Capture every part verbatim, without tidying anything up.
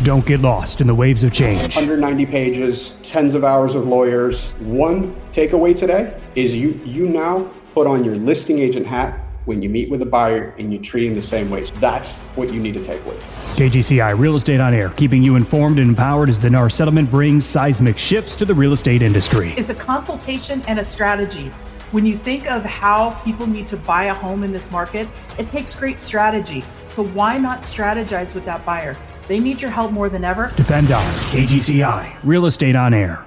Don't get lost in the waves of change. one hundred ninety pages, tens of hours of lawyers. One takeaway today is you you now put on your listing agent hat when you meet with a buyer and you treat them the same way. So that's what you need to take away. K G C I Real Estate on Air, keeping you informed and empowered as the N A R settlement brings seismic shifts to the real estate industry. It's a consultation and a strategy. When you think of how people need to buy a home in this market, it takes great strategy. So why not strategize with that buyer? They need your help more than ever. Depend on K G C I Real Estate on Air.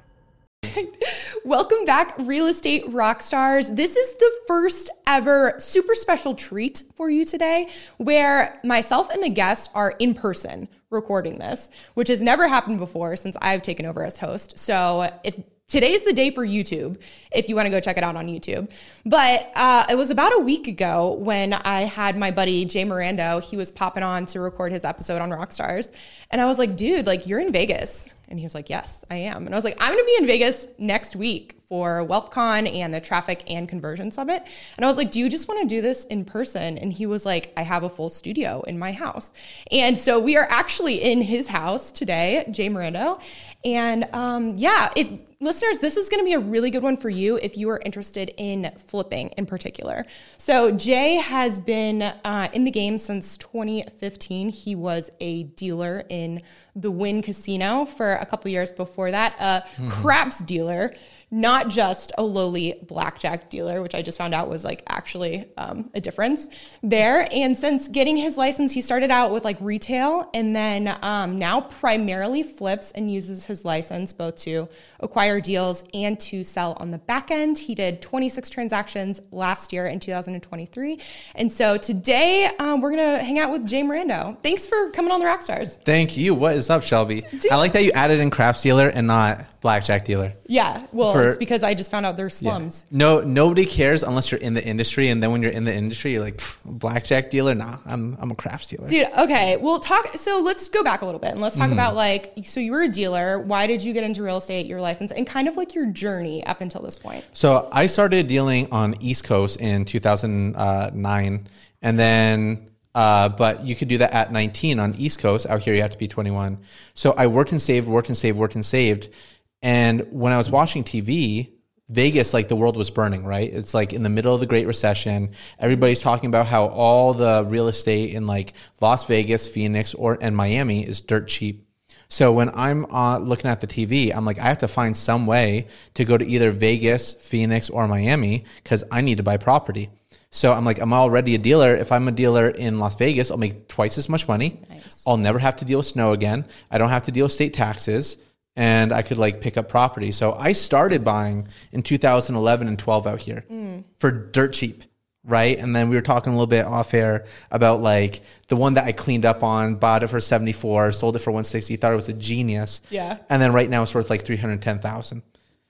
Welcome back, real estate rock stars. This is the first ever super special treat for you today, where myself and the guest are in person recording this, which has never happened before since I've taken over as host. So if today's the day for YouTube, if you want to go check it out on YouTube. But uh, it was about a week ago when I had my buddy Jay Mirando. He was popping on to record his episode on Rockstars. And I was like, dude, like, you're in Vegas. And he was like, yes, I am. And I was like, I'm going to be in Vegas next week for WealthCon and the Traffic and Conversion Summit. And I was like, do you just want to do this in person? And he was like, I have a full studio in my house. And so we are actually in his house today, Jay Mirando. And um, yeah, if listeners, this is going to be a really good one for you if you are interested in flipping in particular. So Jay has been uh, in the game since twenty fifteen. He was a dealer in the Wynn Casino for a couple years before that, a mm-hmm. craps dealer, not just a lowly blackjack dealer, which I just found out was like actually um, a difference there. And since getting his license, he started out with like retail and then um, now primarily flips and uses his license both to acquire deals and to sell on the back end. He did twenty-six transactions last year in two thousand twenty-three. And so today um, we're going to hang out with Jay Mirando. Thanks for coming on the Rockstars. Thank you. What is up, Shelby? Dude. I like that you added in craps dealer and not blackjack dealer. Yeah. Well, For, it's because I just found out there's slums. Yeah. No, nobody cares unless you're in the industry. And then when you're in the industry, you're like, blackjack dealer? Nah, I'm I'm a craps dealer. Dude, okay. Well, talk. So let's go back a little bit and let's talk mm. about like, so you were a dealer. Why did you get into real estate, your license, and kind of like your journey up until this point? So I started dealing on East Coast in two thousand nine. And then, uh, but you could do that at nineteen on East Coast. Out here, you have to be twenty-one. So I worked and saved, worked and saved, worked and saved. And when I was watching T V, Vegas, like the world was burning, right? It's like in the middle of the Great Recession. Everybody's talking about how all the real estate in like Las Vegas, Phoenix, or and Miami is dirt cheap. So when I'm uh, looking at the T V, I'm like, I have to find some way to go to either Vegas, Phoenix, or Miami because I need to buy property. So I'm like, I'm already a dealer. If I'm a dealer in Las Vegas, I'll make twice as much money. Nice. I'll never have to deal with snow again. I don't have to deal with state taxes. And I could like pick up property. So I started buying in two thousand eleven and twelve out here mm. for dirt cheap, right? And then we were talking a little bit off air about like the one that I cleaned up on, bought it for seventy-four, sold it for one sixty, thought it was a genius. Yeah. And then right now it's worth like three hundred ten thousand.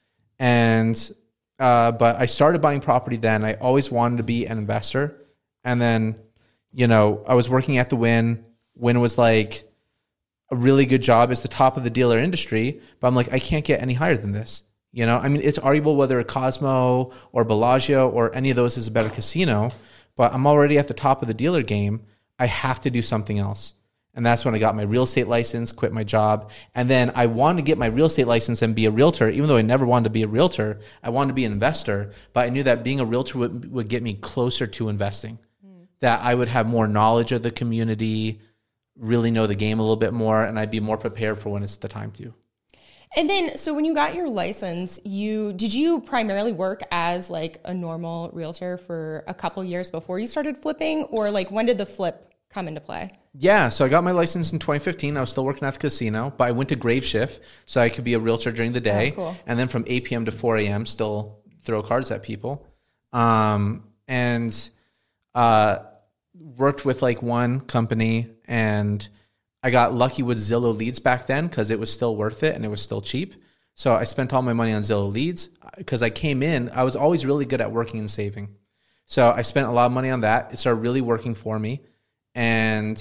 And, uh, but I started buying property then. I always wanted to be an investor. And then, you know, I was working at the Wynn. Wynn was like a really good job. It's the top of the dealer industry, but I'm like, I can't get any higher than this. You know, I mean, it's arguable whether a Cosmo or Bellagio or any of those is a better casino, but I'm already at the top of the dealer game. I have to do something else. And that's when I got my real estate license, quit my job. And then I wanted to get my real estate license and be a realtor, even though I never wanted to be a realtor. I wanted to be an investor, but I knew that being a realtor would, would get me closer to investing, mm. that I would have more knowledge of the community, really know the game a little bit more, and I'd be more prepared for when it's the time to. And then, so when you got your license, you did you primarily work as like a normal realtor for a couple years before you started flipping, or like when did the flip come into play? Yeah, so I got my license in twenty fifteen. I was still working at the casino, but I went to grave shift so I could be a realtor during the day. Oh, cool. And then from eight p.m. to four a.m. still throw cards at people. Um, and uh, worked with like one company, and I got lucky with Zillow leads back then because it was still worth it and it was still cheap. So I spent all my money on Zillow leads because I came in, I was always really good at working and saving. So I spent a lot of money on that. It started really working for me. And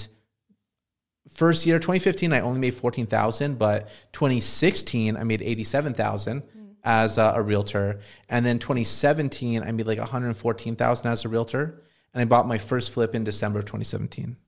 first year, twenty fifteen, I only made fourteen thousand, but twenty sixteen, I made eighty-seven thousand mm. as a, a realtor. And then twenty seventeen, I made like one hundred fourteen thousand as a realtor. And I bought my first flip in December of twenty seventeen.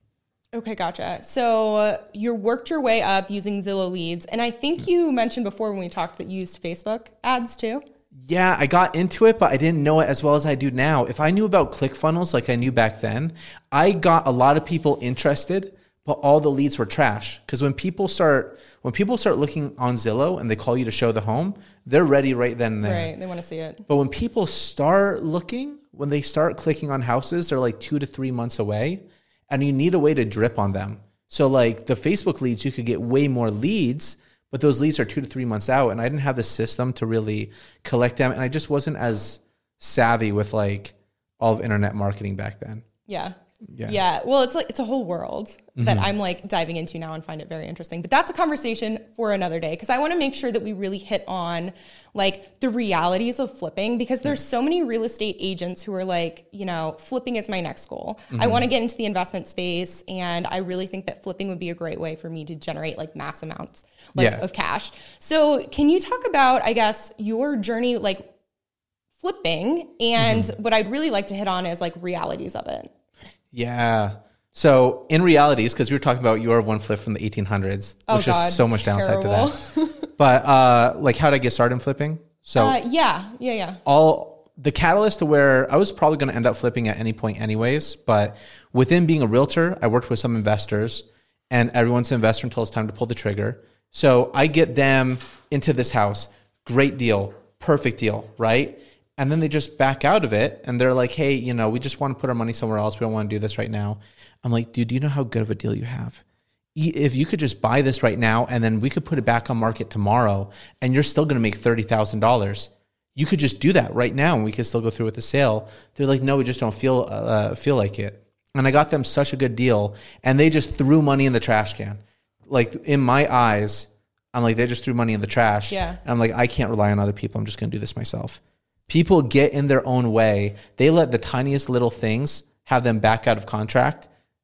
Okay, gotcha. So uh, you worked your way up using Zillow Leads. And I think you mentioned before when we talked that you used Facebook ads too. Yeah, I got into it, but I didn't know it as well as I do now. If I knew about ClickFunnels like I knew back then, I got a lot of people interested, but all the leads were trash. Because when people start when people start looking on Zillow and they call you to show the home, they're ready right then and there. Right, they want to see it. But when people start looking, when they start clicking on houses, they're like two to three months away. And you need a way to drip on them. So like the Facebook leads, you could get way more leads, but those leads are two to three months out. And I didn't have the system to really collect them. And I just wasn't as savvy with like all of internet marketing back then. Yeah. Yeah. Yeah. Well, it's like, it's a whole world Mm-hmm. that I'm like diving into now and find it very interesting, but that's a conversation for another day. Cause I want to make sure that we really hit on like the realities of flipping, because there's so many real estate agents who are like, you know, flipping is my next goal. Mm-hmm. I want to get into the investment space. And I really think that flipping would be a great way for me to generate like mass amounts like, yeah. of cash. So can you talk about, I guess, your journey, like flipping, and mm-hmm. what I'd really like to hit on is like realities of it. Yeah. So in realities, because we were talking about your one flip from the eighteen hundreds, oh which God, is so much terrible. downside to that. But uh, like, how did I get started in flipping? So uh, yeah, yeah, yeah. All the catalyst to where I was probably going to end up flipping at any point anyways, but within being a realtor, I worked with some investors, and everyone's an investor until it's time to pull the trigger. So I get them into this house. Great deal. Perfect deal, right? And then they just back out of it and they're like, hey, you know, we just want to put our money somewhere else. We don't want to do this right now. I'm like, dude, do you know how good of a deal you have? If you could just buy this right now and then we could put it back on market tomorrow and you're still going to make thirty thousand dollars. You could just do that right now and we could still go through with the sale. They're like, no, we just don't feel uh, feel like it. And I got them such a good deal and they just threw money in the trash can. Like in my eyes, I'm like, they just threw money in the trash. Yeah. And I'm like, I can't rely on other people. I'm just going to do this myself. People get in their own way. They let the tiniest little things have them back out of contract,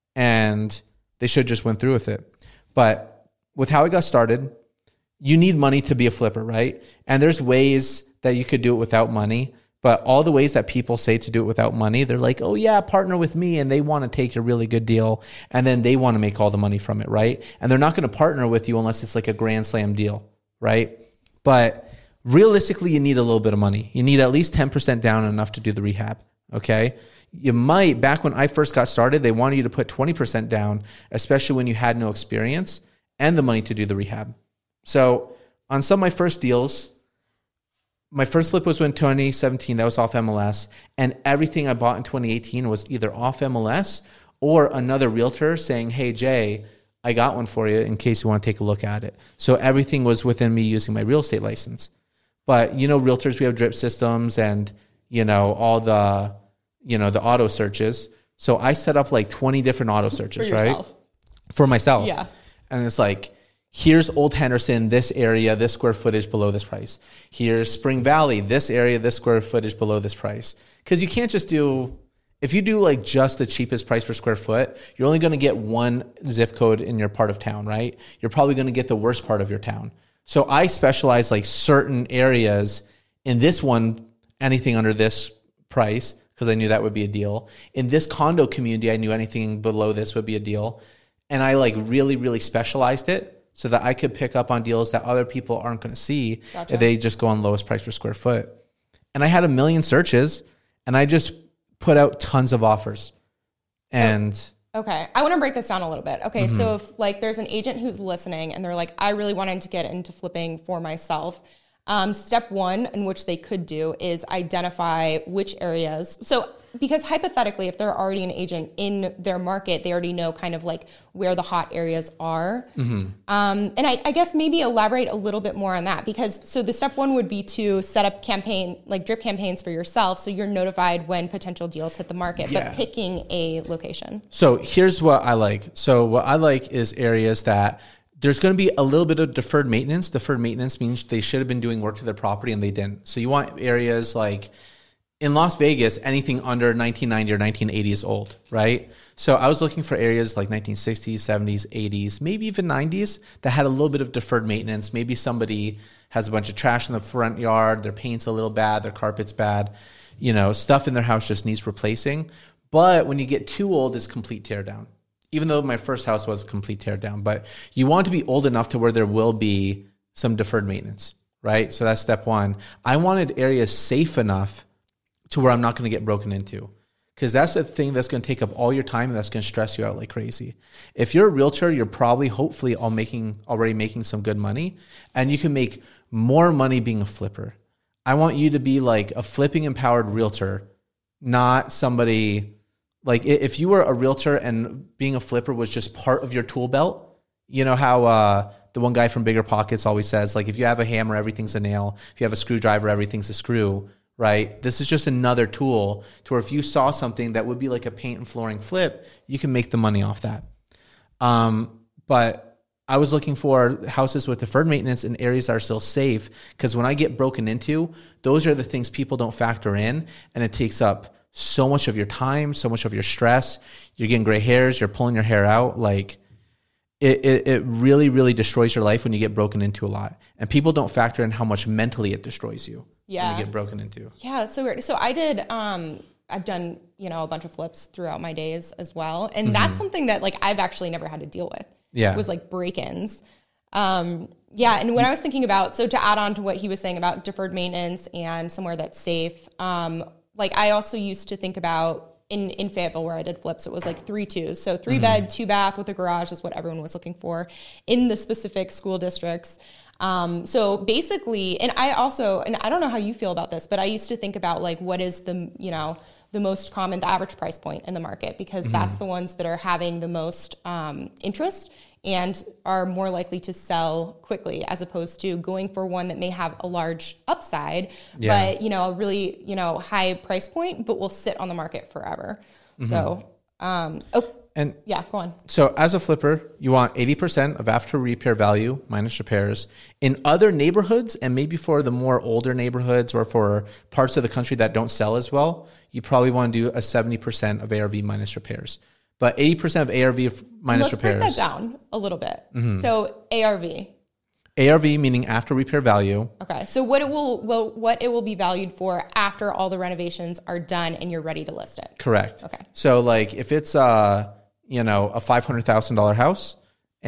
and they should just went through with it. But with how I got started, you need money to be a flipper, right? And there's ways that you could do it without money, but all the ways that people say to do it without money, they're like, oh yeah, partner with me, and they want to take a really good deal, and then they want to make all the money from it, right? And they're not going to partner with you unless it's like a grand slam deal, right? But realistically, you need a little bit of money. You need at least ten percent down, enough to do the rehab, okay? You might, back when I first got started, they wanted you to put twenty percent down, especially when you had no experience and the money to do the rehab. So on some of my first deals, my first flip was in twenty seventeen, that was off M L S, and everything I bought in twenty eighteen was either off M L S or another realtor saying, hey, Jay, I got one for you in case you want to take a look at it. So everything was within me using my real estate license. But, you know, realtors, we have drip systems and, you know, all the, you know, the auto searches. So I set up like twenty different auto searches, For yourself. right? For myself. Yeah. And it's like, here's Old Henderson, this area, this square footage below this price. Here's Spring Valley, this area, this square footage below this price. Because you can't just do, if you do like just the cheapest price per square foot, you're only going to get one zip code in your part of town, right? You're probably going to get the worst part of your town. So I specialize like certain areas in this one, anything under this price, because I knew that would be a deal. In this condo community, I knew anything below this would be a deal. And I like really, really specialized it so that I could pick up on deals that other people aren't going to see Gotcha. if they just go on lowest price per square foot. And I had a million searches and I just put out tons of offers. And oh. Okay. I want to break this down a little bit. Okay. Mm-hmm. So if like there's an agent who's listening and they're like, I really wanted to get into flipping for myself. Um, step one in which they could do is identify which areas. So because hypothetically, if they're already an agent in their market, they already know kind of like where the hot areas are. Mm-hmm. Um, and I, I guess maybe elaborate a little bit more on that, because so the step one would be to set up campaign, like drip campaigns for yourself. So you're notified when potential deals hit the market, yeah. but picking a location. So here's what I like. So what I like is areas that there's going to be a little bit of deferred maintenance. Deferred maintenance means they should have been doing work to their property and they didn't. So you want areas like in Las Vegas, anything under nineteen ninety or nineteen eighty is old, right? So I was looking for areas like nineteen sixties, seventies, eighties, maybe even nineties that had a little bit of deferred maintenance. Maybe somebody has a bunch of trash in the front yard, their paint's a little bad, their carpet's bad, you know, stuff in their house just needs replacing. But when you get too old, it's complete tear down. even though my first house was a complete tear down, but you want to be old enough to where there will be some deferred maintenance, right? So that's step one. I wanted areas safe enough to where I'm not going to get broken into, because that's the thing that's going to take up all your time and that's going to stress you out like crazy. If you're a realtor, you're probably hopefully all making already making some good money, and you can make more money being a flipper. I want you to be like a flipping empowered realtor, not somebody like if you were a realtor and being a flipper was just part of your tool belt. You know how uh, the one guy from Bigger Pockets always says, like, if you have a hammer, everything's a nail. If you have a screwdriver, everything's a screw, right? This is just another tool to where if you saw something that would be like a paint and flooring flip, you can make the money off that. Um, but I was looking for houses with deferred maintenance in areas that are still safe, because when I get broken into, those are the things people don't factor in, and it takes up so much of your time, so much of your stress. You're getting gray hairs, you're pulling your hair out. Like it, it, it really, really destroys your life when you get broken into a lot. And people don't factor in how much mentally it destroys you yeah. when you get broken into. Yeah, it's so weird. So I did, um, I've done, you know, a bunch of flips throughout my days as well. And mm-hmm. that's something that like I've actually never had to deal with. Yeah. It was like break-ins. Um, yeah. And when I was thinking about, so to add on to what he was saying about deferred maintenance and somewhere that's safe, um, like I also used to think about in, in Fayetteville where I did flips, it was like three twos. So three mm-hmm. bed, two bath with a garage is what everyone was looking for in the specific school districts. Um, so basically, and I also, and I don't know how you feel about this, but I used to think about like, what is the, you know, the most common, the average price point in the market, because mm-hmm. that's the ones that are having the most um, interest and are more likely to sell quickly, as opposed to going for one that may have a large upside, yeah. but, you know, a really, you know, high price point, but will sit on the market forever. Mm-hmm. So, um, oh, and yeah, go on. So as a flipper, you want eighty percent of after repair value minus repairs. In other neighborhoods, and maybe for the more older neighborhoods or for parts of the country that don't sell as well, you probably want to do a seventy percent of A R V minus repairs. But eighty percent of A R V minus Let's repairs. Let's break that down a little bit. Mm-hmm. So A R V. A R V meaning after repair value. Okay. So what it will, well, what it will be valued for after all the renovations are done and you're ready to list it. Correct. Okay. So like if it's uh you know, a five hundred thousand dollars house,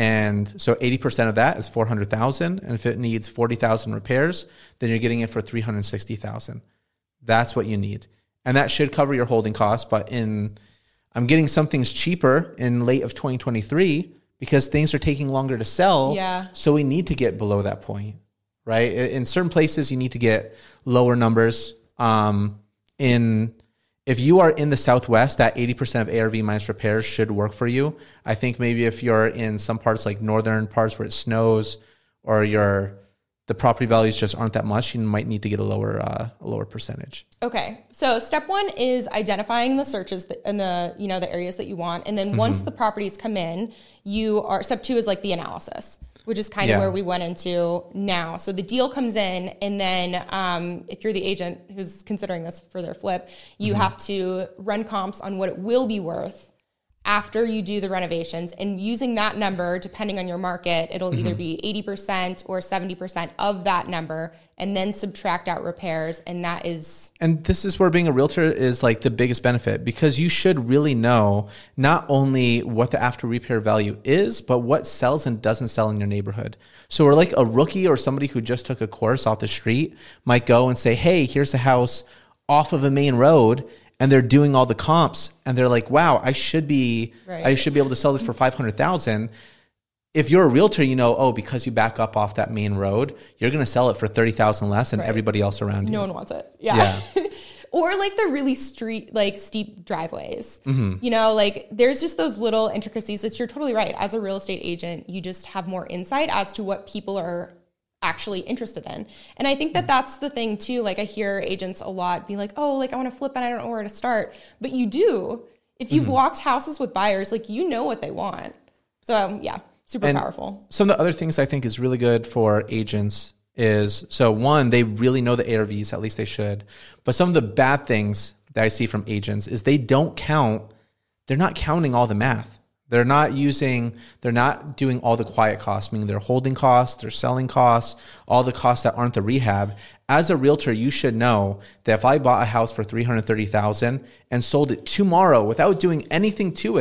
and so eighty percent of that is four hundred thousand dollars, and if it needs forty thousand repairs, then you're getting it for three hundred sixty thousand dollars. That's what you need. And that should cover your holding costs, but in I'm getting some things cheaper in late of twenty twenty-three because things are taking longer to sell. Yeah. So we need to get below that point, right? In certain places, you need to get lower numbers. Um, in If you are in the Southwest, that eighty percent of A R V minus repairs should work for you. I think maybe if you're in some parts like northern parts where it snows, or you're the property values just aren't that much, you might need to get a lower uh, a lower percentage. Okay, so step one is identifying the searches that, and the you know the areas that you want, and then mm-hmm. once the properties come in, you are step two is like the analysis, which is kind of yeah. where we went into now. So the deal comes in, and then um, if you're the agent who's considering this for their flip, you mm-hmm. have to run comps on what it will be worth after you do the renovations, and using that number, depending on your market, it'll mm-hmm. either be eighty percent or seventy percent of that number, and then subtract out repairs. And that is... And this is where being a realtor is like the biggest benefit, because you should really know not only what the after repair value is, but what sells and doesn't sell in your neighborhood. So we're like a rookie or somebody who just took a course off the street might go and say, hey, here's a house off of a main road, and they're doing all the comps, and they're like, wow, I should be, right. I should be able to sell this for five hundred thousand dollars. If you're a realtor, you know, oh, because you back up off that main road, you're going to sell it for thirty thousand dollars less than right. everybody else around you. No one wants it. Yeah. yeah. Or like the really street, like steep driveways, mm-hmm. you know, like there's just those little intricacies that you're totally right. As a real estate agent, you just have more insight as to what people are actually interested in. And I think that that's the thing too. Like I hear agents a lot be like, oh, like I want to flip and I don't know where to start. But you do. If you've mm-hmm. walked houses with buyers, like you know what they want. So um, yeah, super and powerful. Some of the other things I think is really good for agents is, so one, they really know the A R Vs, at least they should. But some of the bad things that I see from agents is they don't count, they're not counting all the math. They're not using, they're not doing all the quiet costs, meaning their holding costs, their selling costs, all the costs that aren't the rehab. As a realtor, you should know that if I bought a house for three hundred thirty thousand dollars and sold it tomorrow without doing anything to it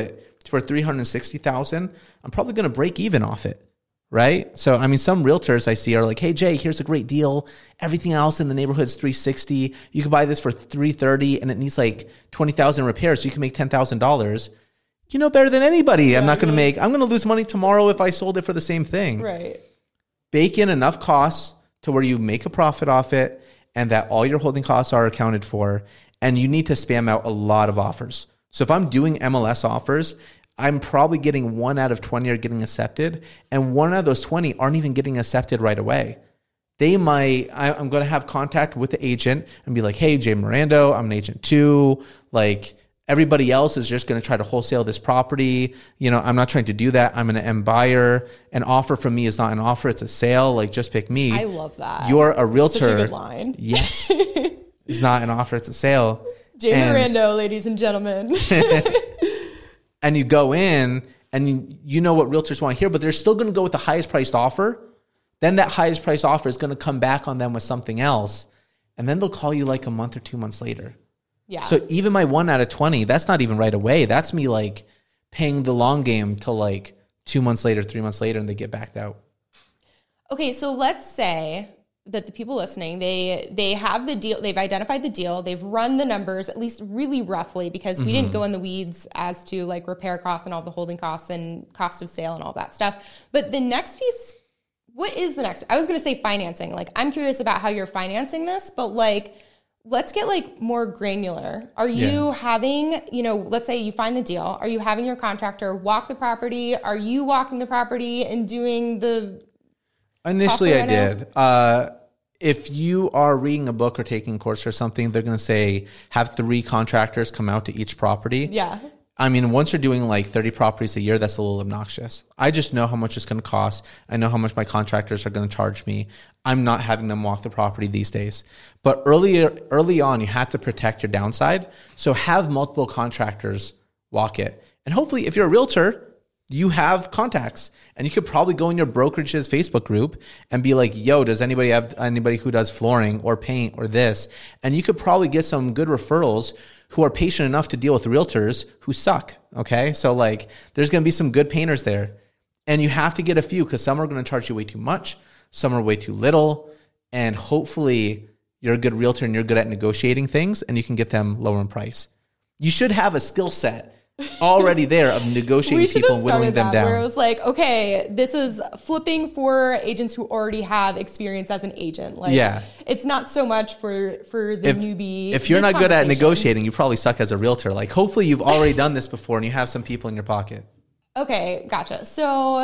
for three hundred sixty thousand, I'm probably going to break even off it. Right. So, I mean, some realtors I see are like, hey, Jay, here's a great deal. Everything else in the neighborhood is three sixty. You can buy this for three thirty and it needs like twenty thousand repairs. So you can make ten thousand dollars. You know better than anybody. Yeah, I'm not going to make, I'm going to lose money tomorrow if I sold it for the same thing. Right. Bake in enough costs to where you make a profit off it and that all your holding costs are accounted for. And you need to spam out a lot of offers. So if I'm doing M L S offers, I'm probably getting one out of twenty are getting accepted, and one out of those twenty aren't even getting accepted right away. They might, I, I'm going to have contact with the agent and be like, hey, Jay Mirando, I'm an agent too. Like everybody else is just going to try to wholesale this property. You know, I'm not trying to do that. I'm an M buyer. An offer from me is not an offer. It's a sale. Like just pick me. I love that. You're a realtor. Such a good line. Yes. It's not an offer. It's a sale. Jay and, Mirando, ladies and gentlemen. And you go in and you, you know what realtors want to hear, but they're still going to go with the highest priced offer. Then that highest priced offer is going to come back on them with something else. And then they'll call you like a month or two months later. Yeah. So even my one out of twenty, that's not even right away. That's me like paying the long game till like two months later, three months later, and they get backed out. Okay. So let's say that the people listening, they they have the deal, they've identified the deal, they've run the numbers, at least really roughly, because we mm-hmm. didn't go in the weeds as to like repair costs and all the holding costs and cost of sale and all that stuff. But the next piece, what is the next? I was going to say financing. Like, I'm curious about how you're financing this, but like, let's get like more granular. Are you yeah. having, you know, let's say you find the deal. Are you having your contractor walk the property? Are you walking the property and doing the Initially, I did. Uh, if you are reading a book or taking a course or something, they're going to say, have three contractors come out to each property. Yeah. I mean, once you're doing like thirty properties a year, that's a little obnoxious. I just know how much it's going to cost. I know how much my contractors are going to charge me. I'm not having them walk the property these days. But earlier, early on, you have to protect your downside. So have multiple contractors walk it. And hopefully, if you're a realtor, you have contacts, and you could probably go in your brokerage's Facebook group and be like, yo, does anybody have anybody who does flooring or paint or this? And you could probably get some good referrals who are patient enough to deal with realtors who suck. Okay. So like there's going to be some good painters there, and you have to get a few because some are going to charge you way too much. Some are way too little. And hopefully you're a good realtor and you're good at negotiating things and you can get them lower in price. You should have a skill set already there of negotiating people and whittling them down. Where it was like, okay, this is flipping for agents who already have experience as an agent. Like, yeah. It's not so much for, for the if, newbie. If you're not good at negotiating, you probably suck as a realtor. Like, hopefully you've already done this before and you have some people in your pocket. Okay, gotcha. So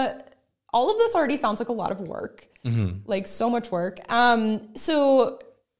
all of this already sounds like a lot of work, mm-hmm. like so much work. Um, so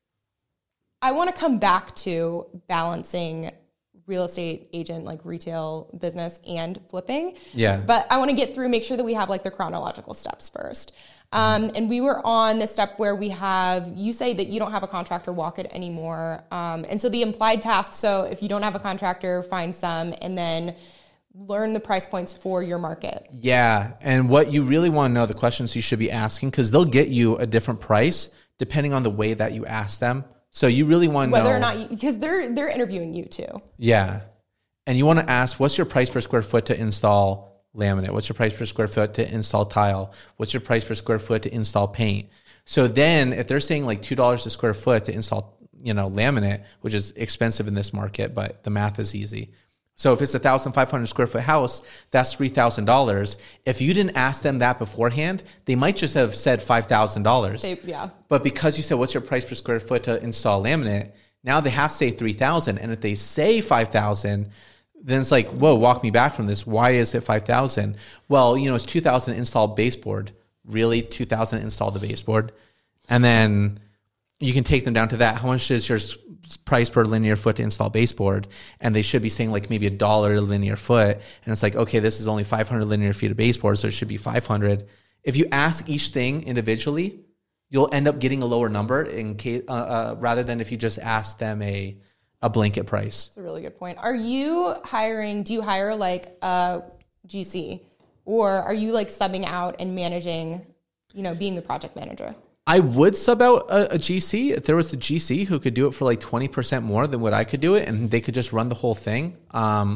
I want to come back to balancing real estate agent, like retail business and flipping. Yeah. But I want to get through, make sure that we have like the chronological steps first. Um, and we were on the step where we have, you say that you don't have a contractor walk it anymore. Um, and so the implied task, so if you don't have a contractor, find some and then learn the price points for your market. Yeah. And what you really want to know, the questions you should be asking, because they'll get you a different price depending on the way that you ask them. So you really want to know whether or not, because they're they're interviewing you too. Yeah, and you want to ask, what's your price per square foot to install laminate? What's your price per square foot to install tile? What's your price per square foot to install paint? So then, if they're saying like two dollars a square foot to install, you know, laminate, which is expensive in this market, but the math is easy. So if it's a thousand five hundred square foot house, that's three thousand dollars. If you didn't ask them that beforehand, they might just have said five thousand dollars. Yeah. But because you said, what's your price per square foot to install laminate? Now they have to say three thousand. And if they say five thousand, then it's like, whoa, walk me back from this. Why is it five thousand? Well, you know, it's two thousand install baseboard. Really? two thousand install the baseboard. And then you can take them down to that. How much is your price per linear foot to install baseboard? And they should be saying like maybe a dollar a linear foot. And it's like, okay, this is only five hundred linear feet of baseboard, so it should be five hundred. If you ask each thing individually, you'll end up getting a lower number in case, uh, uh, rather than if you just ask them a a blanket price. That's a really good point. Are you hiring, do you hire like a G C, or are you like subbing out and managing, you know, being the project manager? I would sub out a, a G C if there was a G C who could do it for like twenty percent more than what I could do it, and they could just run the whole thing. Um,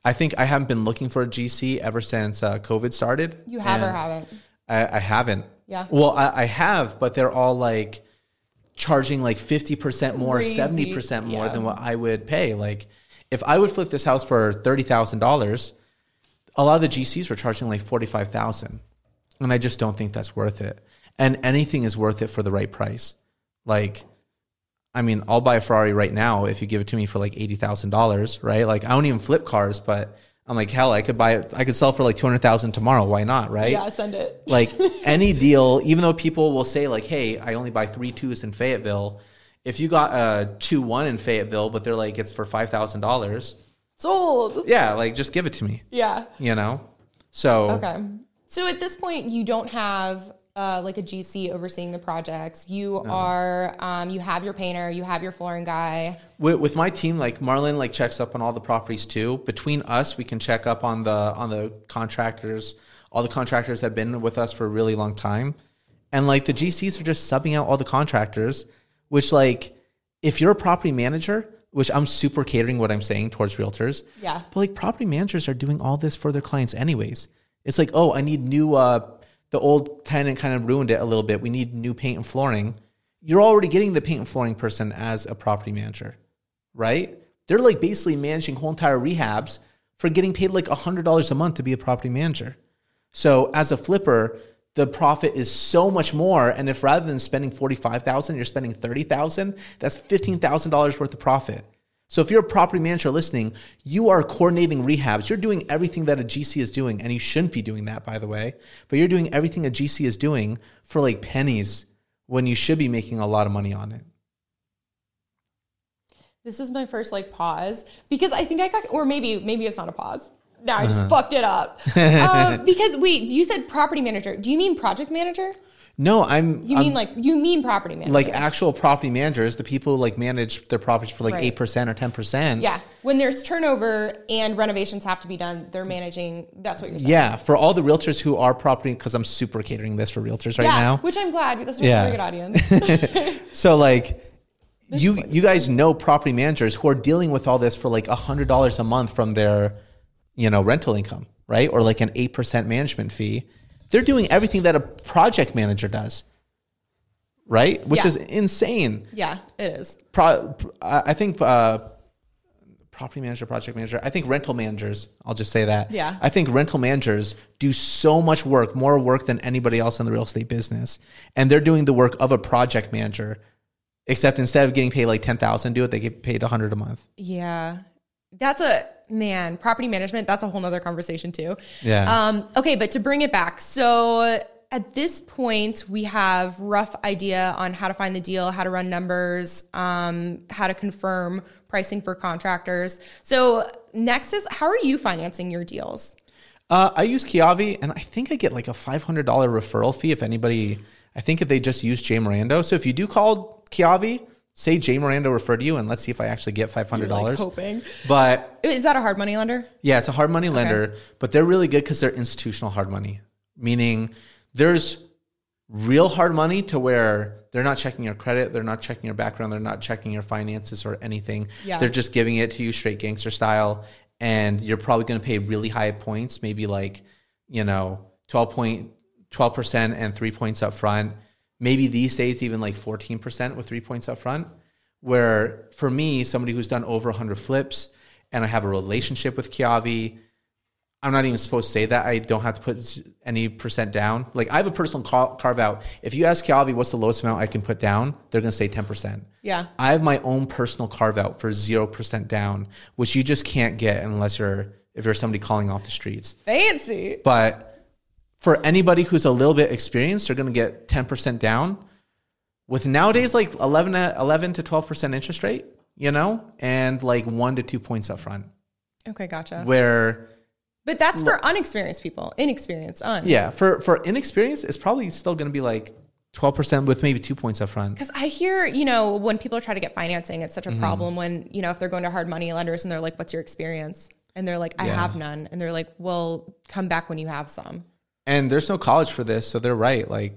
I think I haven't been looking for a G C ever since uh, COVID started. You have or haven't? I, I haven't. Yeah. Well, I, I have, but they're all like charging like fifty percent more, Crazy. seventy percent more Yeah. than what I would pay. Like if I would flip this house for thirty thousand dollars, a lot of the G Cs were charging like forty-five thousand dollars. And I just don't think that's worth it. And anything is worth it for the right price. Like, I mean, I'll buy a Ferrari right now if you give it to me for like eighty thousand dollars, right? Like I don't even flip cars, but I'm like, hell, I could buy it. I could sell for like two hundred thousand dollars tomorrow. Why not, right? Yeah, send it. Like any deal, even though people will say like, hey, I only buy three twos in Fayetteville. If you got a two one in Fayetteville, but they're like, it's for five thousand dollars. Sold. Yeah, like just give it to me. Yeah. You know? So. Okay. So at this point, you don't have uh, like a G C overseeing the projects. You no. are, um, you have your painter, you have your flooring guy. With, with my team, like Marlon, like checks up on all the properties too. Between us, we can check up on the on the contractors. All the contractors have been with us for a really long time, and like the G Cs are just subbing out all the contractors. Which like, if you're a property manager, which I'm super catering what I'm saying towards realtors. Yeah. But like property managers are doing all this for their clients anyways. It's like, oh, I need new, uh, the old tenant kind of ruined it a little bit. We need new paint and flooring. You're already getting the paint and flooring person as a property manager, right? They're like basically managing whole entire rehabs for getting paid like one hundred dollars a month to be a property manager. So as a flipper, the profit is so much more. And if rather than spending forty-five thousand dollars, you're spending thirty thousand dollars, that's fifteen thousand dollars worth of profit. So if you're a property manager listening, you are coordinating rehabs. You're doing everything that a G C is doing. And you shouldn't be doing that, by the way. But you're doing everything a G C is doing for like pennies when you should be making a lot of money on it. This is my first like pause because I think I got, or maybe, maybe it's not a pause. No, I just uh-huh. fucked it up. um, because wait, you said property manager. Do you mean project manager? No, I'm. You I'm, mean like you mean property manager? Like actual property managers, the people who like manage their properties for like eight right. percent or ten percent. Yeah, when there's turnover and renovations have to be done, they're managing. That's what you're saying. Yeah, for all the realtors who are property, because I'm super catering this for realtors right yeah, now. Which I'm glad. That's a yeah. very good audience. So like, this you you guys know property managers who are dealing with all this for like a hundred dollars a month from their, you know, rental income, right? Or like an eight percent management fee. They're doing everything that a project manager does, right? Which yeah. is insane. Yeah, it is. Pro, I think uh, property manager, project manager, I think rental managers, I'll just say that. Yeah. I think rental managers do so much work, more work than anybody else in the real estate business. And they're doing the work of a project manager, except instead of getting paid like ten thousand dollars, do it, they get paid one hundred dollars a month. Yeah. That's a, man, property management, that's a whole nother conversation too. Yeah. Um, okay, but to bring it back. So at this point, we have rough idea on how to find the deal, how to run numbers, um, how to confirm pricing for contractors. So next is, how are you financing your deals? Uh, I use Kiavi, and I think I get like a five hundred dollars referral fee if anybody, I think if they just use Jay Mirando. So if you do call Kiavi, say Jay Miranda referred you, and let's see if I actually get five hundred dollars. You're like hoping. But is that a hard money lender? Yeah, it's a hard money lender, okay. But they're really good because they're institutional hard money. Meaning there's real hard money to where they're not checking your credit, they're not checking your background, they're not checking your finances or anything. Yeah. They're just giving it to you straight gangster style, and you're probably going to pay really high points, maybe like, you know, twelve point twelve percent and three points up front. Maybe these days even like fourteen percent with three points up front, where for me, somebody who's done over one hundred flips and I have a relationship with Kiavi, I'm not even supposed to say that. I don't have to put any percent down. Like I have a personal carve out. If you ask Kiavi what's the lowest amount I can put down, they're going to say ten percent. Yeah. I have my own personal carve out for zero percent down, which you just can't get unless you're, if you're somebody calling off the streets. Fancy. But for anybody who's a little bit experienced, they're going to get ten percent down with nowadays like eleven, eleven to twelve percent interest rate, you know, and like one to two points up front. Okay, gotcha. Where, but that's for unexperienced people, inexperienced un. Yeah, for for inexperienced, it's probably still going to be like twelve percent with maybe two points up front. Because I hear, you know, when people try to get financing, it's such a mm-hmm. problem when, you know, if they're going to hard money lenders and they're like, what's your experience? And they're like, I yeah. have none. And they're like, well, come back when you have some. And there's no college for this, so they're right. Like,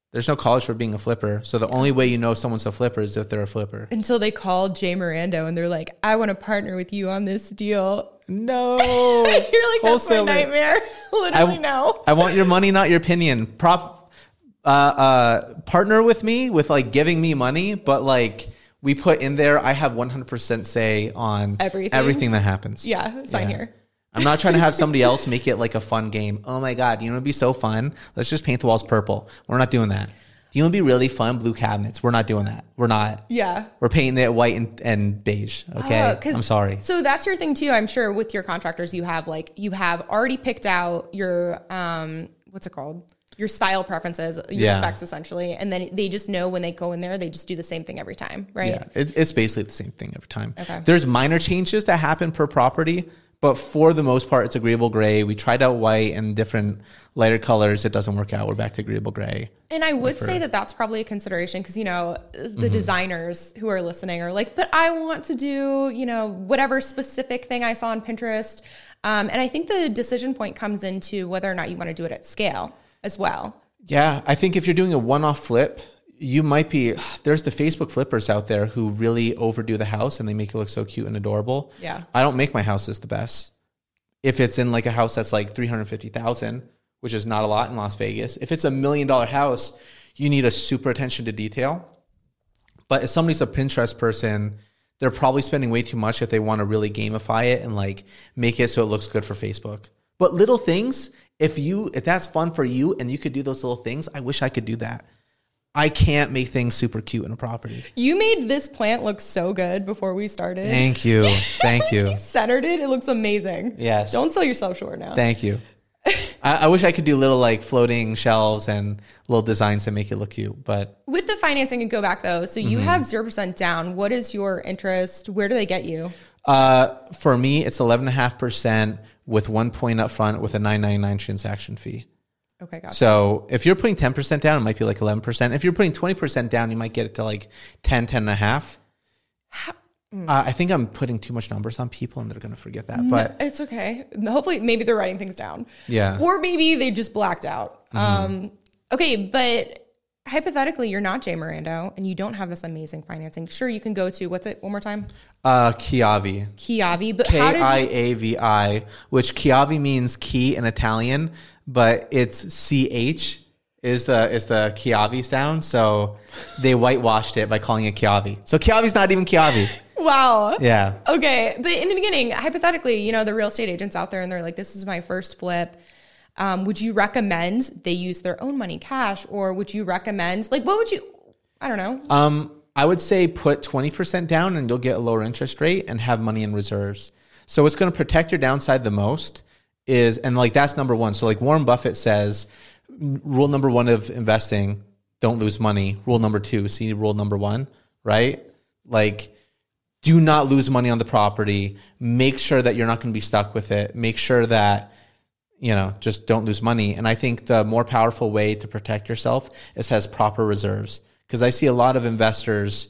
There's no college for being a flipper. So the only way you know if someone's a flipper is if they're a flipper. Until they call Jay Mirando and they're like, I want to partner with you on this deal. No. You're like, that's my nightmare. Literally, I, no. I want your money, not your opinion. Prop, uh, uh, partner with me with like giving me money, but like we put in there, I have one hundred percent say on everything, everything that happens. Yeah, sign yeah. here. I'm not trying to have somebody else make it like a fun game. Oh my God, you know, it'd be so fun. Let's just paint the walls purple. We're not doing that. You know, it'd be really fun, blue cabinets. We're not doing that. We're not. Yeah. We're painting it white and, and beige. Okay. Uh, I'm sorry. So that's your thing too. I'm sure with your contractors, you have like, you have already picked out your, um, what's it called? Your style preferences, your yeah. specs essentially. And then they just know when they go in there, they just do the same thing every time, right? Yeah. It, it's basically the same thing every time. Okay. There's minor changes that happen per property. But for the most part, it's agreeable gray. We tried out white and different lighter colors. It doesn't work out. We're back to agreeable gray. And I would say that that's probably a consideration because, you know, the mm-hmm. designers who are listening are like, but I want to do, you know, whatever specific thing I saw on Pinterest. Um, and I think the decision point comes into whether or not you want to do it at scale as well. Yeah. I think if you're doing a one-off flip, you might be, there's the Facebook flippers out there who really overdo the house and they make it look so cute and adorable. Yeah. I don't make my houses the best. If it's in like a house that's like three hundred fifty thousand, which is not a lot in Las Vegas. If it's a million dollar house, you need a super attention to detail. But if somebody's a Pinterest person, they're probably spending way too much if they want to really gamify it and like make it so it looks good for Facebook. But little things, if you, if that's fun for you and you could do those little things, I wish I could do that. I can't make things super cute in a property. You made this plant look so good before we started. Thank you. Thank you. You centered it. It looks amazing. Yes. Don't sell yourself short now. Thank you. I, I wish I could do little like floating shelves and little designs that make it look cute. But with the financing and go back though, so you mm-hmm. have zero percent down. What is your interest? Where do they get you? Uh, for me, it's eleven point five percent with one point up front with a nine ninety-nine transaction fee. Okay, gotcha. So if you're putting ten percent down, it might be like eleven percent. If you're putting twenty percent down, you might get it to like ten, ten and a half. How, mm. uh, I think I'm putting too much numbers on people and they're going to forget that, but no, it's okay. Hopefully maybe they're writing things down. Yeah. Or maybe they just blacked out. Mm-hmm. Um, okay. But hypothetically, you're not Jay Mirando and you don't have this amazing financing. Sure. You can go to, what's it one more time? Uh, Chiavi. Chiavi. But K how did you- I A V I, which Chiavi means key in Italian, but it's C H is the is the Chiavi sound. So they whitewashed it by calling it Chiavi. So Chiavi's not even Chiavi. Wow. Yeah. Okay. But in the beginning, hypothetically, you know, the real estate agents out there and they're like, this is my first flip. Um, would you recommend they use their own money cash, or would you recommend, like, what would you, I don't know. Um, I would say put twenty percent down and you'll get a lower interest rate and have money in reserves. So what's going to protect your downside the most is, and like that's number one. So like Warren Buffett says, rule number one of investing, don't lose money. Rule number two, see rule number one, right? Like do not lose money on the property. Make sure that you're not going to be stuck with it. Make sure that, you know, just don't lose money. And I think the more powerful way to protect yourself is has proper reserves. Because I see a lot of investors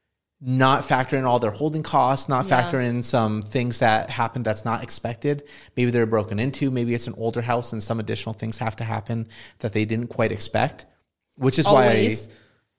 not factor in all their holding costs, not yeah. factor in some things that happen that's not expected. Maybe they're broken into, maybe it's an older house and some additional things have to happen that they didn't quite expect, which is Always. why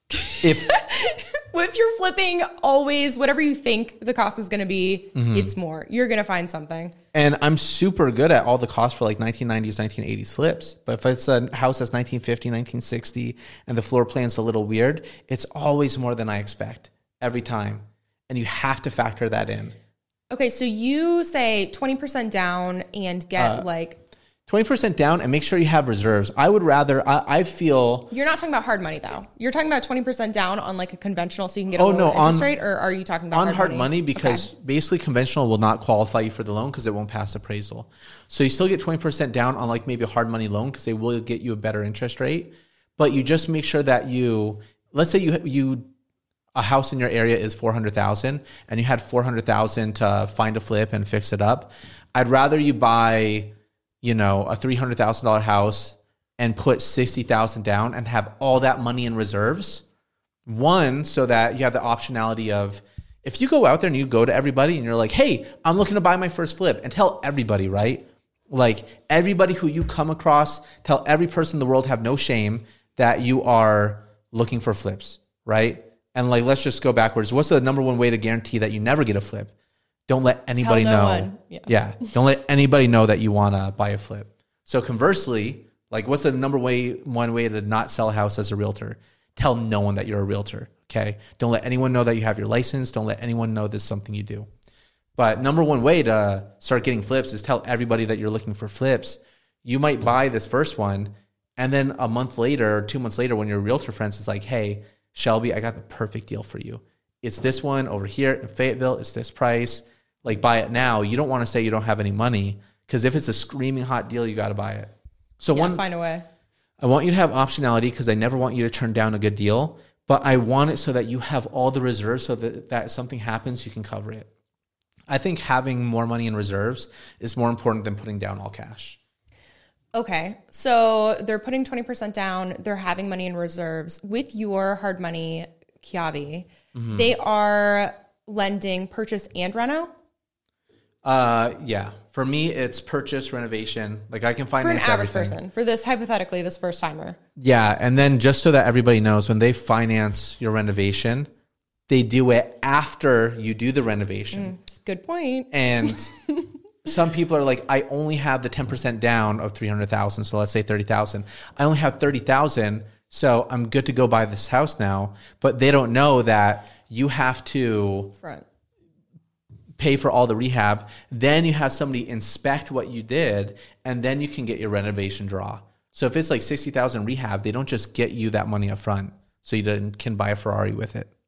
if if you're flipping, always, whatever you think the cost is going to be, mm-hmm. it's more. You're going to find something. And I'm super good at all the costs for like nineteen nineties, nineteen eighties flips. But if it's a house that's nineteen fifty, nineteen sixty, and the floor plan's a little weird, it's always more than I expect every time. And you have to factor that in. Okay, so you say twenty percent down and get uh, like... twenty percent down and make sure you have reserves. I would rather, I, I feel... You're not talking about hard money though. You're talking about twenty percent down on like a conventional so you can get a oh, lower no, interest on, rate, or are you talking about on hard, hard money? money? Because okay. basically conventional will not qualify you for the loan because it won't pass appraisal. So you still get twenty percent down on like maybe a hard money loan because they will get you a better interest rate. But you just make sure that you, let's say you, you a house in your area is four hundred thousand and you had four hundred thousand to find a flip and fix it up. I'd rather you buy, you know, a three hundred thousand dollars house and put sixty thousand down and have all that money in reserves. One, so that you have the optionality of, if you go out there and you go to everybody and you're like, hey, I'm looking to buy my first flip, and tell everybody, right? Like everybody who you come across, tell every person in the world, have no shame. that you are looking for flips, right? And like, let's just go backwards. What's the number one way to guarantee that you never get a flip? Don't let anybody no know. One. Yeah. yeah. Don't let anybody know that you want to buy a flip. So conversely, like what's the number way, one way to not sell a house as a realtor? Tell no one that you're a realtor. Okay. Don't let anyone know that you have your license. Don't let anyone know this is something you do. But number one way to start getting flips is tell everybody that you're looking for flips. You might buy this first one, and then a month later or two months later when your realtor friends is like, hey, Shelby, I got the perfect deal for you. It's this one over here in Fayetteville. It's this price. Like, buy it now. You don't want to say you don't have any money, because if it's a screaming hot deal, you got to buy it. So yeah, one, find a way. I want you to have optionality, because I never want you to turn down a good deal, but I want it so that you have all the reserves so that, that if something happens, you can cover it. I think having more money in reserves is more important than putting down all cash. Okay. So they're putting twenty percent down. They're having money in reserves. With your hard money, Kiavi, mm-hmm. they are lending purchase and reno? Uh, yeah. For me, it's purchase, renovation. Like I can finance for an average everything. person. For this, hypothetically, this first timer. Yeah. And then just so that everybody knows, when they finance your renovation, they do it after you do the renovation. Mm, good point. And some people are like, I only have the ten percent down of three hundred thousand. So let's say thirty thousand. I only have thirty thousand. So I'm good to go buy this house now. But they don't know that you have to Front. pay for all the rehab. Then you have somebody inspect what you did, and then you can get your renovation draw. So if it's like sixty thousand rehab, they don't just get you that money up front. So you then can buy a Ferrari with it.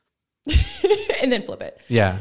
And then flip it. Yeah.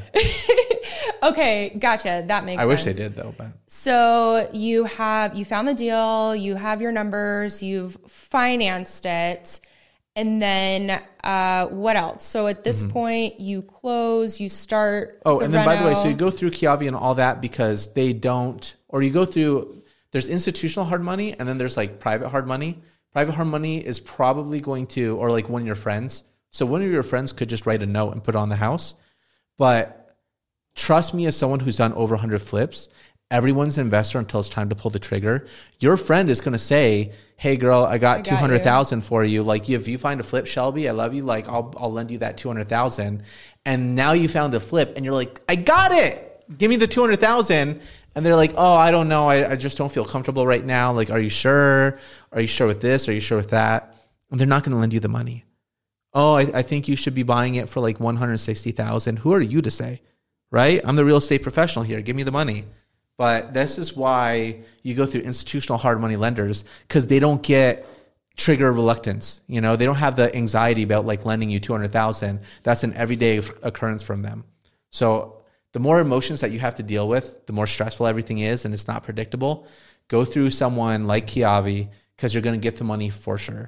Okay, gotcha. That makes I sense. wish they did though, but so you have you found the deal, you have your numbers, you've financed it, and then uh, what else? So at this mm-hmm. point, you close, you start. Oh, the and then reno. by the way, so you go through Kiavi and all that because they don't, or you go through. There's institutional hard money, and then there's like private hard money. Private hard money is probably going to, or like one of your friends. So one of your friends could just write a note and put it on the house. But trust me, as someone who's done over one hundred flips, everyone's an investor until it's time to pull the trigger. Your friend is going to say, hey girl, I got, got two hundred thousand for you. Like if you find a flip, Shelby, I love you. Like I'll, I'll lend you that two hundred thousand. And now you found the flip and you're like, I got it. Give me the two hundred thousand. And they're like, oh, I don't know. I, I just don't feel comfortable right now. Like, are you sure? Are you sure with this? Are you sure with that? And they're not going to lend you the money. Oh, I, I think you should be buying it for like one hundred sixty thousand. Who are you to say, right? I'm the real estate professional here. Give me the money. But this is why you go through institutional hard money lenders, because they don't get trigger reluctance. You know, they don't have the anxiety about like lending you two hundred thousand. That's an everyday occurrence from them. So the more emotions that you have to deal with, the more stressful everything is, and it's not predictable. Go through someone like Kiavi, because you're going to get the money for sure.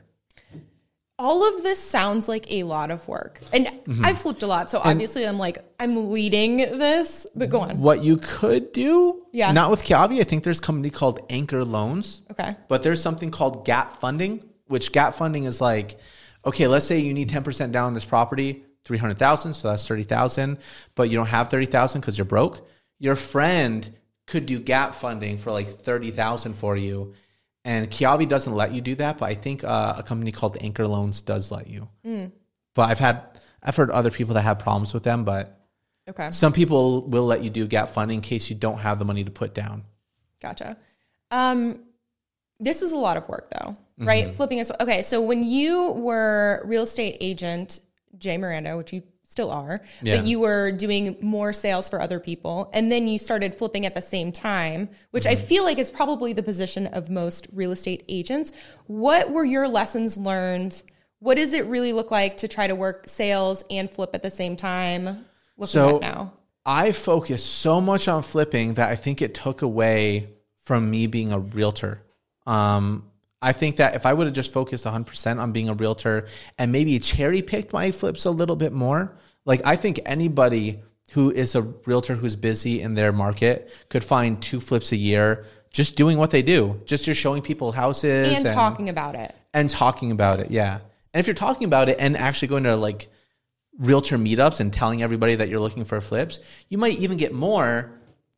All of this sounds like a lot of work. And mm-hmm. I've flipped a lot, so and obviously I'm like, I'm leading this, but go on. What you could do, yeah. not with Kiavi, I think there's a company called Anchor Loans. Okay. But there's something called gap funding, which gap funding is like, okay, let's say you need ten percent down on this property, three hundred thousand, so that's thirty thousand, but you don't have thirty thousand because you're broke. Your friend could do gap funding for like thirty thousand for you. And Kiavi doesn't let you do that, but I think uh, a company called Anchor Loans does let you. Mm. But I've had, I've heard other people that have problems with them, but okay. some people will let you do gap funding in case you don't have the money to put down. Gotcha. Um, this is a lot of work though, right? Mm-hmm. Flipping is, okay. So when you were real estate agent, Jay Miranda, which you still are, yeah. but you were doing more sales for other people. And then you started flipping at the same time, which mm-hmm. I feel like is probably the position of most real estate agents. What were your lessons learned? What does it really look like to try to work sales and flip at the same time? Looking so back now. I focused so much on flipping that I think it took away from me being a realtor. Um, I think that if I would have just focused one hundred percent on being a realtor and maybe cherry picked my flips a little bit more, like I think anybody who is a realtor who's busy in their market could find two flips a year just doing what they do. Just you're showing people houses. And, and talking about it. And talking about it, yeah. And if you're talking about it and actually going to like realtor meetups and telling everybody that you're looking for flips, you might even get more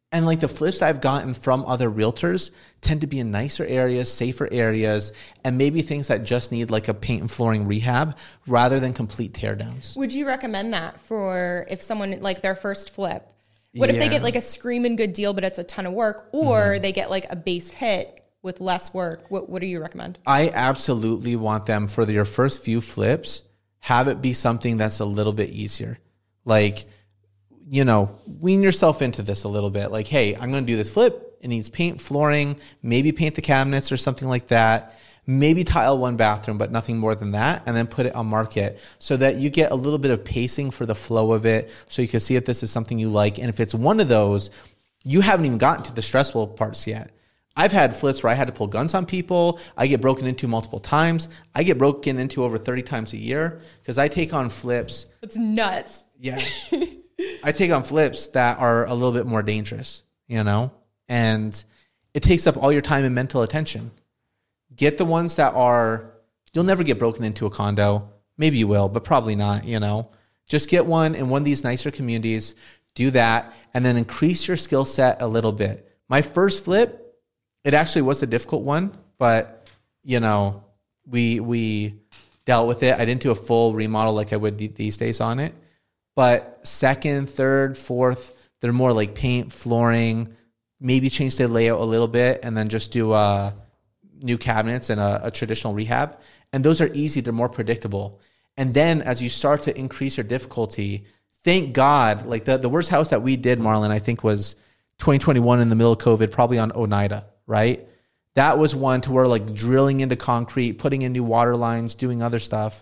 And like the flips I've gotten from other realtors tend to be in nicer areas, safer areas, and maybe things that just need like a paint and flooring rehab rather than complete teardowns. Would you recommend that for if someone like their first flip? What Yeah. if they get like a screaming good deal, but it's a ton of work, or Mm-hmm. they get like a base hit with less work? What What do you recommend? I absolutely want them for your first few flips, have it be something that's a little bit easier. Like, you know, wean yourself into this a little bit. Like, hey, I'm going to do this flip. It needs paint, flooring, maybe paint the cabinets or something like that. Maybe tile one bathroom, but nothing more than that. And then put it on market so that you get a little bit of pacing for the flow of it. So you can see if this is something you like. And if it's one of those, you haven't even gotten to the stressful parts yet. I've had flips where I had to pull guns on people. I get broken into multiple times. I get broken into over thirty times a year because I take on flips. It's nuts. Yeah. I take on flips that are a little bit more dangerous, you know, and it takes up all your time and mental attention. Get the ones that are, you'll never get broken into a condo. Maybe you will, but probably not, you know. Just get one in one of these nicer communities, do that, and then increase your skill set a little bit. My first flip, it actually was a difficult one, but, you know, we we dealt with it. I didn't do a full remodel like I would these days on it. But second, third, fourth, they're more like paint, flooring, maybe change the layout a little bit, and then just do uh, new cabinets and a, a traditional rehab. And those are easy. They're more predictable. And then as you start to increase your difficulty, thank God, like the, the worst house that we did, Marlon, I think was twenty twenty-one in the middle of COVID, probably on Oneida, right? That was one to where like drilling into concrete, putting in new water lines, doing other stuff.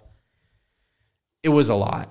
It was a lot.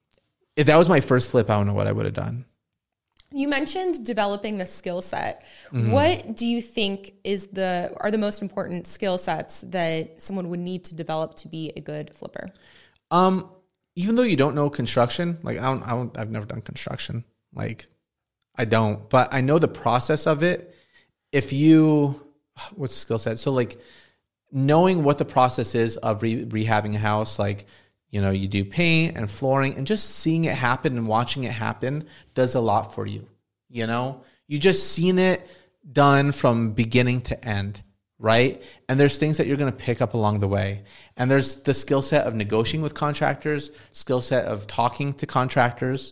If that was my first flip, I don't know what I would have done. You mentioned developing the skill set. Mm-hmm. What do you think is the are the most important skill sets that someone would need to develop to be a good flipper? Um, even though you don't know construction, like I don't, I don't, I've never done construction. Like I don't, but I know the process of it. If you, what's the skill set? So like knowing what the process is of re- rehabbing a house, like, you know, you do paint and flooring, and just seeing it happen and watching it happen does a lot for you. You know, you just seen it done from beginning to end, right? And there's things that you're going to pick up along the way. And there's the skill set of negotiating with contractors, skill set of talking to contractors.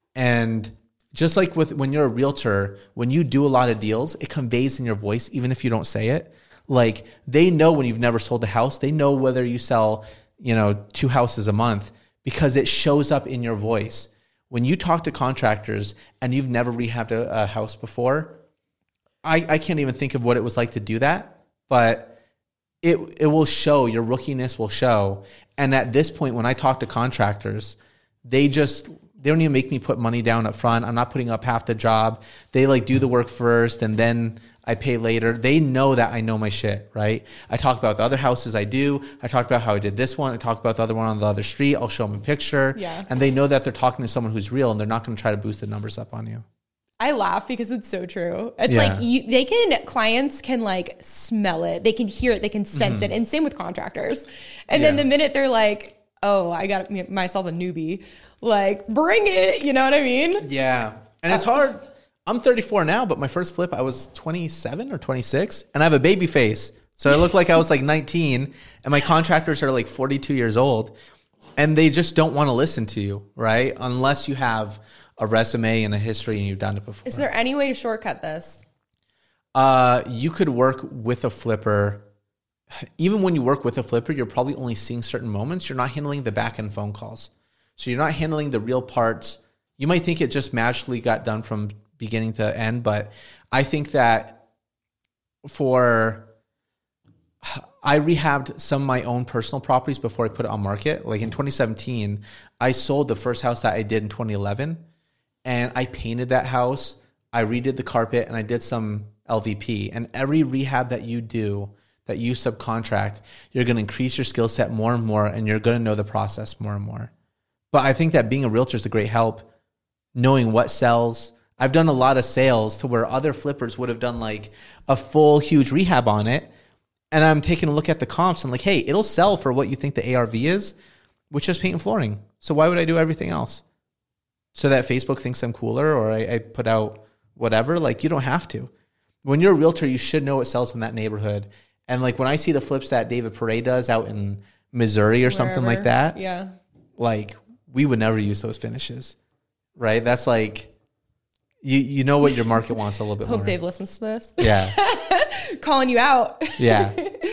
And just like with when you're a realtor, when you do a lot of deals, it conveys in your voice, even if you don't say it. Like they know when you've never sold a house, they know whether you sell, you know, two houses a month because it shows up in your voice. When you talk to contractors and you've never rehabbed a, a house before, I, I can't even think of what it was like to do that, but it it will show, your rookiness will show. And at this point, when I talk to contractors, they just, they don't even make me put money down up front. I'm not putting up half the job. They like do the work first and then I pay later. They know that I know my shit, right? I talk about the other houses I do. I talk about how I did this one. I talk about the other one on the other street. I'll show them a picture. Yeah. And they know that they're talking to someone who's real and they're not going to try to boost the numbers up on you. I laugh because it's so true. It's Yeah. like you, they can, clients can like smell it. They can hear it. They can sense Mm-hmm. it. And same with contractors. And then Yeah. the minute they're like, oh, I got myself a newbie, like bring it. You know what I mean? Yeah. And it's hard. I'm thirty-four now, but my first flip, I was twenty-seven or twenty-six, and I have a baby face. So I look like I was like nineteen, and my contractors are like forty-two years old, and they just don't want to listen to you, right? Unless you have a resume and a history and you've done it before. Is there any way to shortcut this? Uh, you could work with a flipper. Even when you work with a flipper, you're probably only seeing certain moments. You're not handling the back end phone calls. So you're not handling the real parts. You might think it just magically got done from beginning to end, but I think that for, I rehabbed some of my own personal properties before I put it on market. Like in twenty seventeen, I sold the first house that I did in twenty eleven, and I painted that house. I redid the carpet and I did some L V P. And every rehab that you do, that you subcontract, you're going to increase your skill set more and more, and you're going to know the process more and more. But I think that being a realtor is a great help, knowing what sells. I've done a lot of sales to where other flippers would have done like a full huge rehab on it. And I'm taking a look at the comps and like, hey, it'll sell for what you think the A R V is, which is paint and flooring. So why would I do everything else? So that Facebook thinks I'm cooler, or I, I put out whatever. Like, you don't have to. When you're a realtor, you should know what sells in that neighborhood. And like when I see the flips that David Pere does out in Missouri or Wherever. something like that, yeah, like we would never use those finishes, right? That's like, you you know what your market wants a little bit Hope more. Dave listens to this. Yeah. Calling you out. Yeah.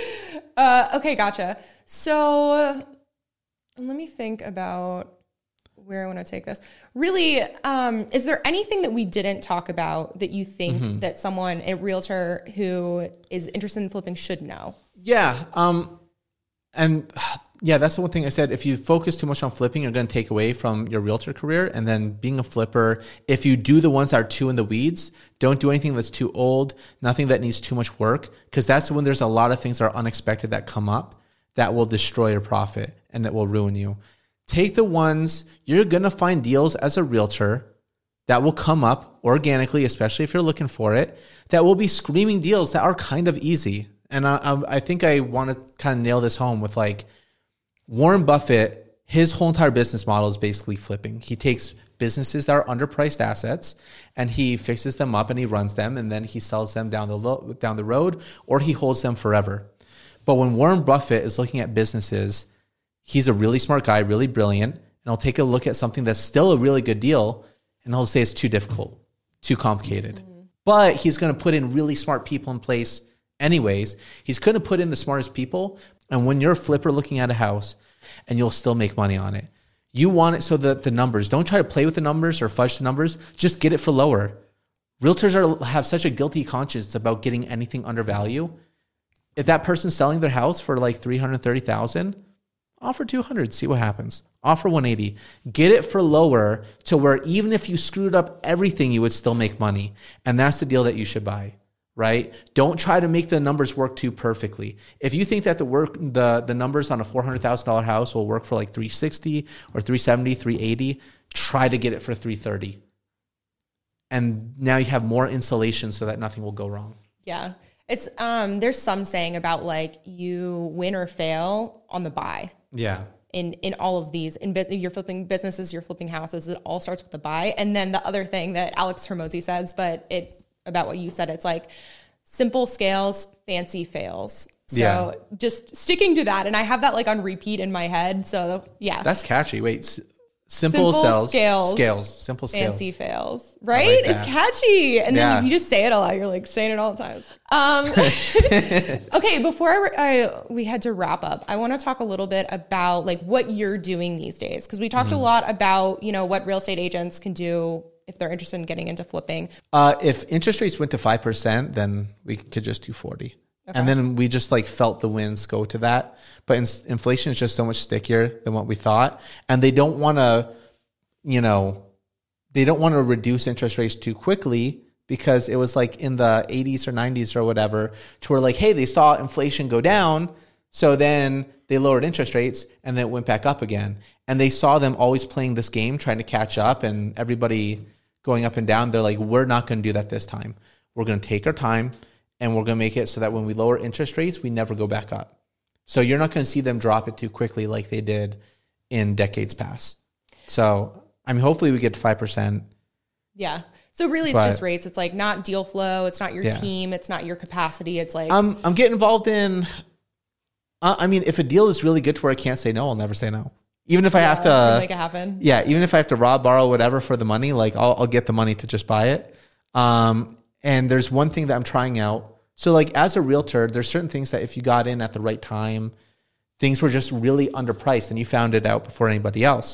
uh, okay, gotcha. So uh, let me think about where I want to take this. Really, um, is there anything that we didn't talk about that you think mm-hmm. that someone, a realtor who is interested in flipping should know? Yeah. Um, and yeah, that's the one thing I said. If you focus too much on flipping, you're going to take away from your realtor career. And then being a flipper, if you do the ones that are too in the weeds, don't do anything that's too old, nothing that needs too much work, because that's when there's a lot of things that are unexpected that come up that will destroy your profit and that will ruin you. Take the ones you're going to find deals as a realtor that will come up organically, especially if you're looking for it, that will be screaming deals that are kind of easy. And I, I think I want to kind of nail this home with like Warren Buffett, his whole entire business model is basically flipping. He takes businesses that are underpriced assets and he fixes them up and he runs them and then he sells them down the lo- down the road, or he holds them forever. But when Warren Buffett is looking at businesses, he's a really smart guy, really brilliant, and he'll take a look at something that's still a really good deal, and he'll say it's too difficult, too complicated. Mm-hmm. But he's going to put in really smart people in place anyways. He's going to put in the smartest people, and when you're a flipper looking at a house, and you'll still make money on it. You want it so that the numbers, don't try to play with the numbers or fudge the numbers, just get it for lower. Realtors are have such a guilty conscience about getting anything under value. If that person's selling their house for like three hundred thirty thousand dollars, offer two hundred, see what happens. Offer one eighty. Get it for lower to where even if you screwed up everything, you would still make money. And that's the deal that you should buy, right? Don't try to make the numbers work too perfectly. If you think that the work, the, the numbers on a four hundred thousand dollars house will work for like three sixty or three seventy, three eighty, try to get it for three thirty. And now you have more insulation so that nothing will go wrong. Yeah. It's, um, there's some saying about like you win or fail on the buy. Yeah. In, in all of these, in you're flipping businesses, you're flipping houses, it all starts with the buy. And then the other thing that Alex Hormozi says, but it, about what you said, it's like simple scales, fancy fails. So yeah. Just sticking to that. And I have that like on repeat in my head. So yeah. That's catchy. Wait, s- simple, simple cells, scales, scales, simple scales. Fancy fails, right? Like it's catchy. And then yeah. if you just say it a lot, you're like saying it all the time. Um, okay, before I, I we had to wrap up, I want to talk a little bit about like what you're doing these days. Cause we talked mm-hmm. a lot about, you know, what real estate agents can do if they're interested in getting into flipping. Uh, if interest rates went to five percent, then we could just do forty. Okay. And then we just like felt the winds go to that. But in, inflation is just so much stickier than what we thought. And they don't want to, you know, they don't want to reduce interest rates too quickly because it was like in the eighties or nineties or whatever to where like, hey, they saw inflation go down. So then they lowered interest rates and then it went back up again. And they saw them always playing this game, trying to catch up and everybody going up and down. They're like, we're not going to do that this time. We're going to take our time. And we're going to make it so that when we lower interest rates, we never go back up. So you're not going to see them drop it too quickly like they did in decades past. So, I mean, hopefully we get to five percent. Yeah. So really it's but, just rates. It's like not deal flow. It's not your yeah. team. It's not your capacity. It's like... I'm, I'm getting involved in... Uh, I mean, if a deal is really good to where I can't say no, I'll never say no. Even if I yeah, have to... make it happen. Yeah. Even if I have to rob, borrow, whatever for the money, like I'll, I'll get the money to just buy it. Um, and there's one thing that I'm trying out. So like as a realtor, there's certain things that if you got in at the right time, things were just really underpriced and you found it out before anybody else.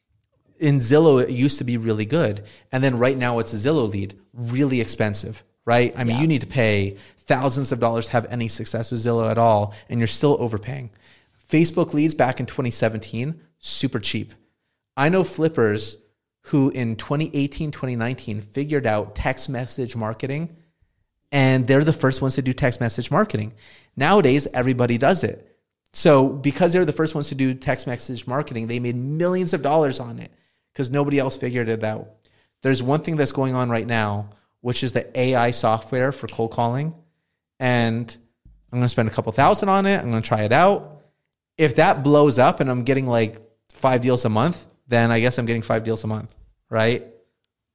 In Zillow, it used to be really good. And then right now it's a Zillow lead, really expensive, right? I mean, yeah. you need to pay thousands of dollars to have any success with Zillow at all, and you're still overpaying. Facebook leads back in twenty seventeen, super cheap. I know flippers who in twenty eighteen, twenty nineteen figured out text message marketing. And they're the first ones to do text message marketing. Nowadays, everybody does it. So because they're the first ones to do text message marketing, they made millions of dollars on it because nobody else figured it out. There's one thing that's going on right now, which is the A I software for cold calling. And I'm going to spend a couple thousand on it. I'm going to try it out. If that blows up and I'm getting like five deals a month, then I guess I'm getting five deals a month, right?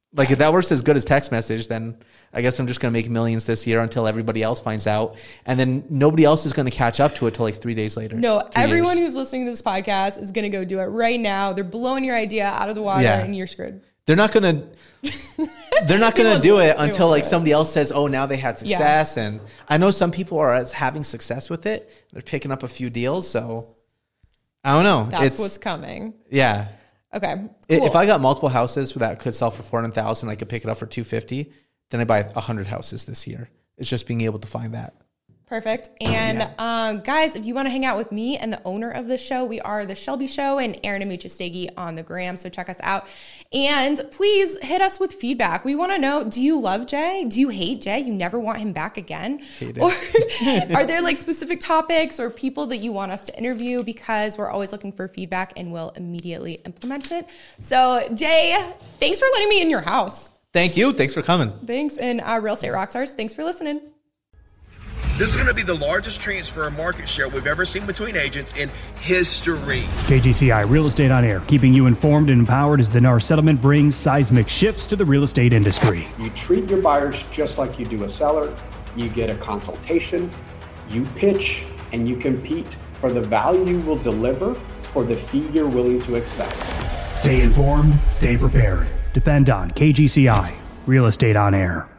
Like if that works as good as text message, then I guess I'm just going to make millions this year until everybody else finds out. And then nobody else is going to catch up to it till like three days later. No, everyone years. who's listening to this podcast is going to go do it right now. They're blowing your idea out of the water Yeah. and you're screwed. They're not going to, they're not going to do it until like do it. somebody else says, oh, now they had success. Yeah. And I know some people are having success with it. They're picking up a few deals. So I don't know. That's it's, what's coming. Yeah. Okay. Cool. If I got multiple houses that could sell for four hundred thousand, I could pick it up for two fifty. Then I buy a hundred houses this year. It's just being able to find that. Perfect. And Yeah. um, guys, if you want to hang out with me and the owner of the show, we are The Shelby Show and Aaron Amuchastegui on the gram. So check us out. And please hit us with feedback. We want to know, do you love Jay? Do you hate Jay? You never want him back again? Hate Or it. are there like specific topics or people that you want us to interview? Because we're always looking for feedback and we'll immediately implement it. So Jay, thanks for letting me in your house. Thank you. Thanks for coming. Thanks. And uh, Real Estate Rockstars, thanks for listening. This is going to be the largest transfer market share we've ever seen between agents in history. K G C I Real Estate on Air, keeping you informed and empowered as the N A R settlement brings seismic shifts to the real estate industry. You treat your buyers just like you do a seller. You get a consultation, you pitch, and you compete for the value you will deliver for the fee you're willing to accept. Stay informed, stay prepared. Depend on K G C I Real Estate on Air.